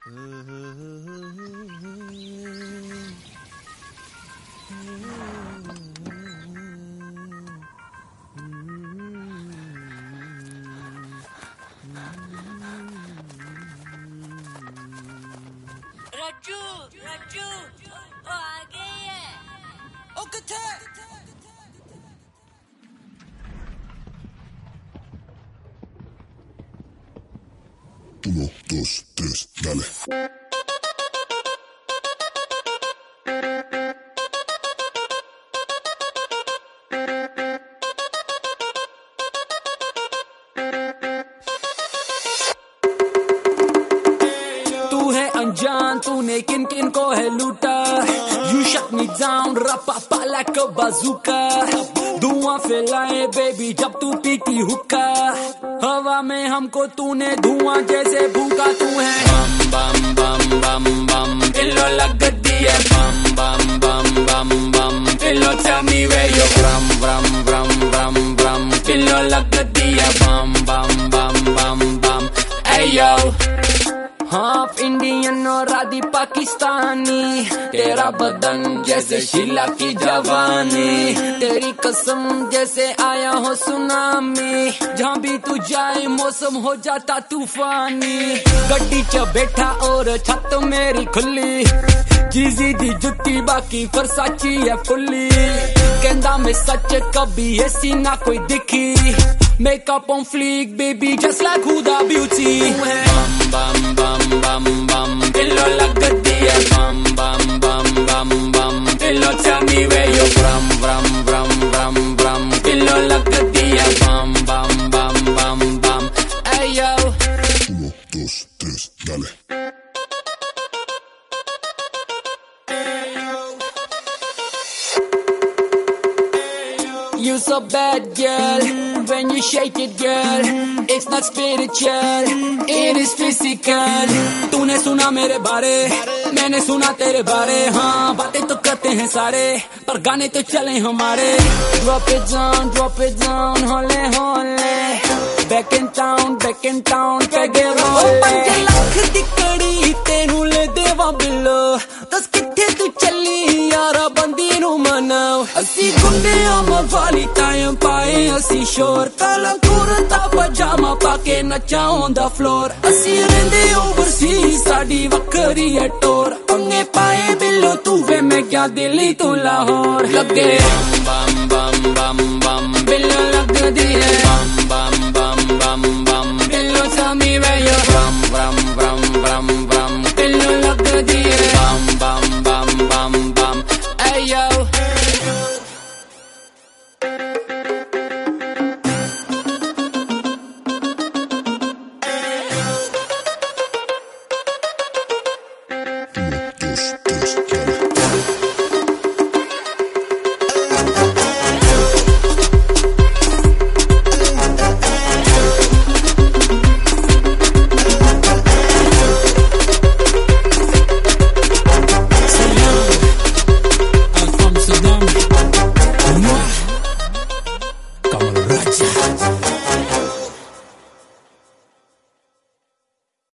रज्जू रज्जू वो आ गई है। ओ किथे? Uno, dos, tres, dale. तू है अनजान, तूने किन किन को है लूटा। You shut me down, रपा like a bazooka। धुआं फैलाए बेबी जब तू पीती हुक्का। हवा में हमको तूने धुआं जैसे भूखा। तू है बम बम बम बम बम, दिलो लगती है बम बम बम बम बम। दिलो tell me where you from, from from from from। दिलो लगती है बम बम बम बम बम। Hey yo, हाफ इंडियन और आधी पाकिस्तानी। तेरा बदन जैसे शीला की जवानी। तेरी कसम जैसे आया हो सुनामी। जहाँ भी तू जाए मौसम हो जाता तूफानी। गड्डी च बैठा और छत मेरी खुली। चीजी दी जुत्ती बाकी फरसाची है फुल्ली। कहंदा मैं सच कभी ऐसी ना कोई दिखी। Makeup on fleek, baby, just like Huda Beauty. Bum bum bum bum bum, दिलो लगती है bum bum bum bum bum. दिलो tell me where you from, from from from from. दिलो लगती है bum bum bum bum bum. Hey yo. Uno, dos, tres, dale. You so bad, girl. When you shake it, girl, it's not spiritual, it is physical. तूने सुना मेरे बारे, मैंने सुना तेरे बारे। हाँ बातें तो करते हैं सारे, पर गाने तो चले हमारे। Drop it down, होले होले। Back in town, पैगे रोले। 5 लाख दी कड़ी तेनू ले देवा बिलो। 10 किथे तू चली यारा बंदी नू मनाओ। असी गुंडे आमा वाली टाइम पाए असी शोर। काला कुर्ता पजामा पाके नचा on the floor। असी रहंदे ओवरसीज साडी वखरी है टोर। अंगे पाए बिलो तू वे मैं क्या दिल्ली तू लाहौर। लगे बम बम बम बम बिलो लगदी है।